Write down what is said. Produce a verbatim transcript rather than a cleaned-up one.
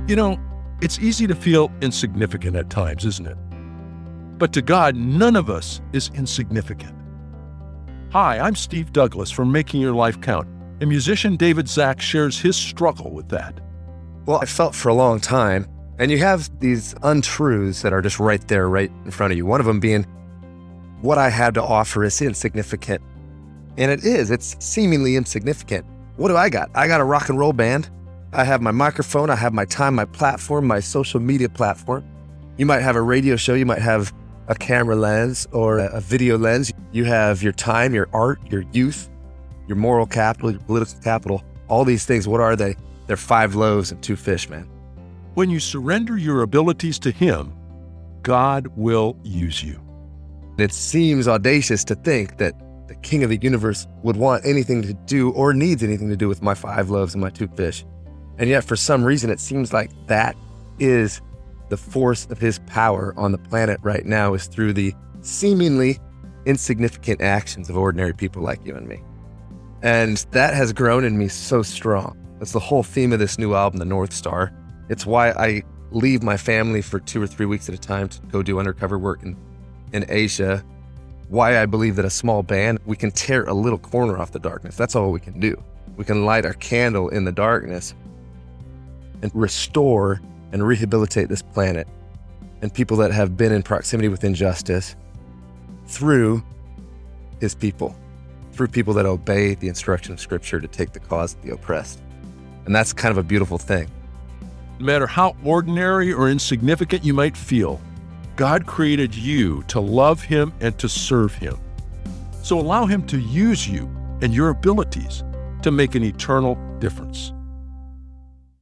You know, it's easy to feel insignificant at times, isn't it? But to God, none of us is insignificant. Hi, I'm Steve Douglas from Making Your Life Count, and musician David Zach shares his struggle with that. Well, I felt for a long time, and you have these untruths that are just right there, right in front of you. One of them being, what I have to offer is insignificant. And it is, it's seemingly insignificant. What do I got? I got a rock and roll band. I have my microphone, I have my time, my platform, my social media platform. You might have a radio show, you might have a camera lens or a video lens. You have your time, your art, your youth, your moral capital, your political capital. All these things, what are they? They're five loaves and two fish, man. When you surrender your abilities to Him, God will use you. It seems audacious to think that the King of the universe would want anything to do or needs anything to do with my five loaves and my two fish. And yet for some reason, it seems like that is the force of His power on the planet right now, is through the seemingly insignificant actions of ordinary people like you and me. And that has grown in me so strong. That's the whole theme of this new album, The North Star. It's why I leave my family for two or three weeks at a time to go do undercover work in, in Asia. Why I believe that a small band, we can tear a little corner off the darkness. That's all we can do. We can light our candle in the darkness and restore and rehabilitate this planet and people that have been in proximity with injustice through His people, through people that obey the instruction of Scripture to take the cause of the oppressed. And that's kind of a beautiful thing. No matter how ordinary or insignificant you might feel, God created you to love Him and to serve Him. So allow Him to use you and your abilities to make an eternal difference.